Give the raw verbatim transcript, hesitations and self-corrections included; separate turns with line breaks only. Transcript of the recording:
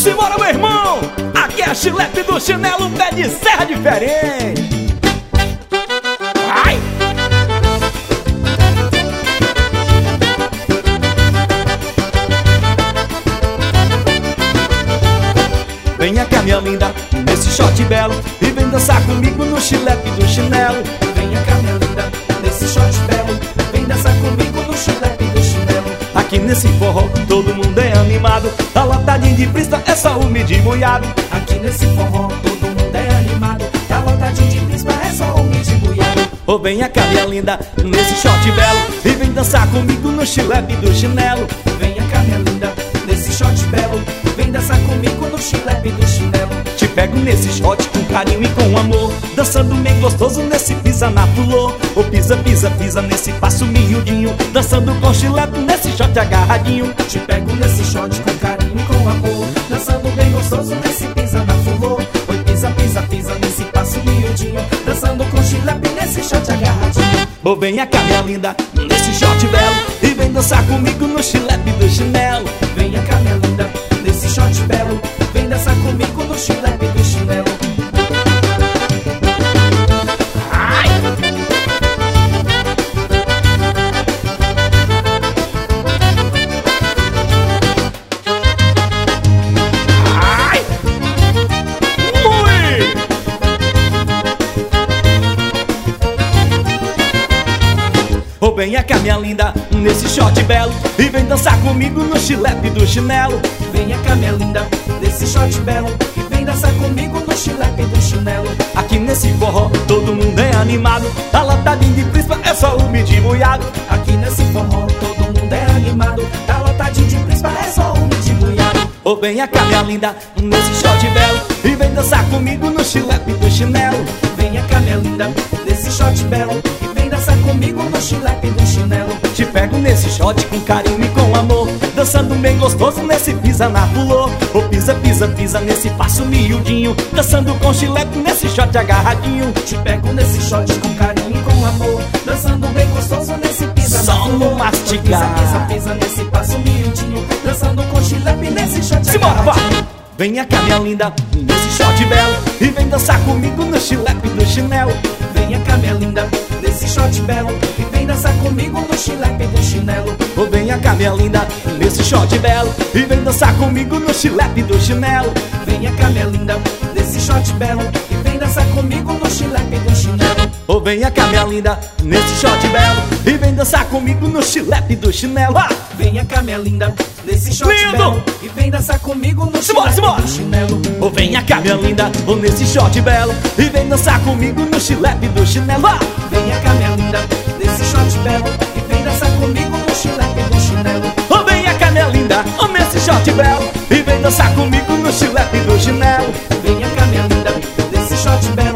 Simbora, meu irmão! Aqui é a Chilep do chinelo, pé de serra diferente. Ai! Venha cá, minha linda, nesse short belo, e vem dançar comigo no Chilep do chinelo.
Venha cá, minha linda, nesse short belo, vem dançar comigo no Chilep do chinelo.
Aqui nesse forró todo mundo é animado, tá lotadinho de pista, é só homem de boiado.
Aqui nesse forró todo mundo é animado, tá lotadinho de pista, é só homem de boiado.
Ô, venha cá, minha linda, nesse short belo, e vem dançar comigo no Chilep do chinelo.
Venha cá, minha linda, nesse short belo, vem dançar comigo no Chilep do chinelo.
Te pego nesse short com carinho e com amor, dançando bem gostoso nesse pisa na pulô. Ô, pisa, pisa, pisa nesse passo miudinho, dançando com Chilep nesse short agarradinho.
Te pego nesse short com carinho e com amor, dançando bem gostoso nesse pisa na fulô. Oi, pisa, pisa, pisa nesse passo miudinho, dançando com Chilep nesse short agarradinho.
Ô, venha cá, minha linda, nesse short belo, e vem dançar comigo no Chilep do chinelo.
Venha cá, minha linda, nesse short belo, vem dançar comigo no Chilep do chinelo.
Ai! Ai! Ui! Ô, venha cá, minha linda, nesse short belo, e vem dançar comigo no Chilep do chinelo.
Venha cá, minha linda, nesse short belo, e vem dançar comigo no Chilep do chinelo.
Aqui nesse forró todo mundo é animado, tá lotadinho de prisma, é só homem de boiado.
Aqui nesse forró todo mundo é animado, tá lotadinho de prisma, é só homem de boiado.
Ô, venha cá, minha linda, nesse short belo, e vem dançar comigo no Chilep do chinelo.
Venha cá, minha linda, nesse short belo, e vem dançar comigo no Chilep do chinelo.
Te pego nesse short com carinho e com amor, dançando bem gostoso nesse pisa na pulô. Ô, pisa, pisa, pisa nesse passo miudinho, dançando com Chilep nesse short agarradinho.
Te pego nesse short com carinho e com amor, dançando bem gostoso nesse pisa
Só
na fulô.
no mastigar.
Pisa, pisa, pisa nesse passo miudinho, dançando com Chilep nesse short
Simbora,
agarradinho.
vai! Venha cá, minha linda, nesse short belo, e vem dançar comigo no Chilep do chinelo.
Venha cá, minha linda, nesse short belo, e vem dançar comigo no Chilep do chinelo.
Ô, venha cá, minha linda, nesse short belo, e vem dançar comigo no Chilep do chinelo.
Venha cá, minha linda, nesse short belo, e vem dançar comigo no Chilep do chinelo.
Ô, venha cá, minha linda, nesse short belo, e vem dançar comigo no Chilep do chinelo. Ah!
Venha cá, minha linda, nesse short
Lindo!
belo, e vem dançar comigo no
Simbora,
Chilep
simbora!
do chinelo.
Ô, venha cá, minha linda, ô, nesse short belo, e vem dançar comigo no Chilep do chinelo. Ah!
Venha cá, minha linda, nesse short belo, e vem dançar comigo no Chilep do chinelo.
Ô, venha cá, minha linda, ô, nesse short belo, e vem dançar comigo no Chilep do chinelo.
Venha cá, minha linda, nesse short belo,